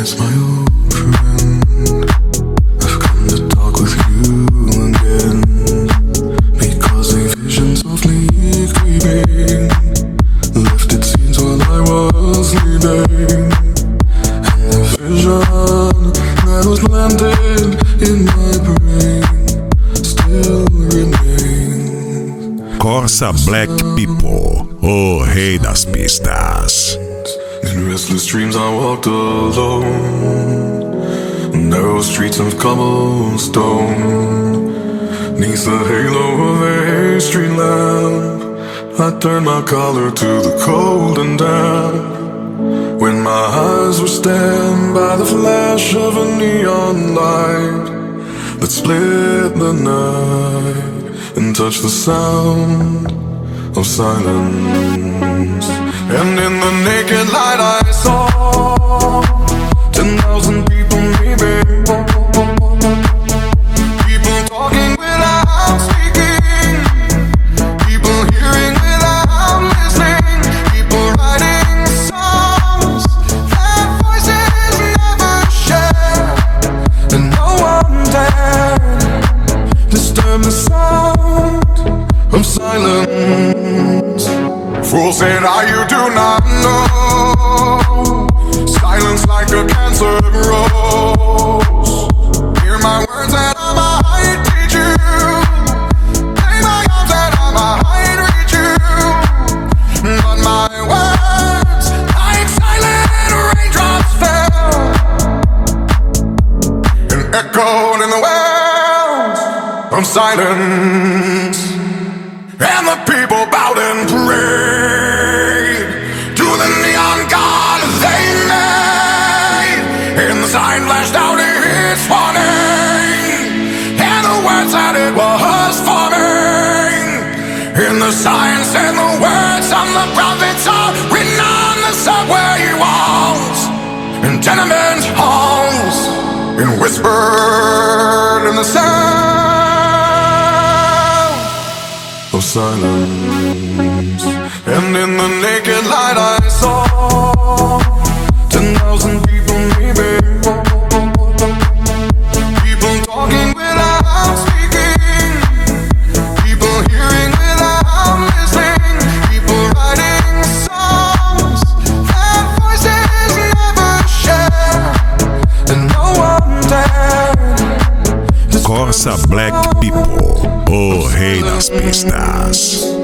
it's my old friend. I've come to talk with you again, because a vision softly creeping left its scenes while I was sleeping, and the vision that was planted in my brain still remains. Corsa Black People, o rei das pistas. In restless dreams I walked alone, narrow streets of cobblestone. Neath the halo of a street lamp, I turned my collar to the cold and damp. When my eyes were stabbed by the flash of a neon light that split the night and touched the sound of silence. And in the naked light I saw 10,000 people maybe, people talking without speaking, people hearing without listening, people writing songs that voices never share, and no one dared disturb the sound of silence. Fools said, you do not know. Silence like a cancer grows. Hear my words that I might teach you. Play my arms that I might reach you. But my words, like silent raindrops, fell and echoed in the wells of silence. And the people bowed and prayed to the neon god they made. And the sign flashed out its warning, and the words that it was forming. And the sign said the words of the prophets are written on the subway walls and tenement halls, and whispered in the sound of silence. And in the naked light I saw 10,000 people maybe, people talking without speaking, people hearing without listening, people writing songs that voices never share, and no one dared. Corsa Black People, o rei das pistas.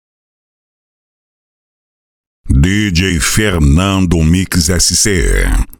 DJ Fernando Mix SC.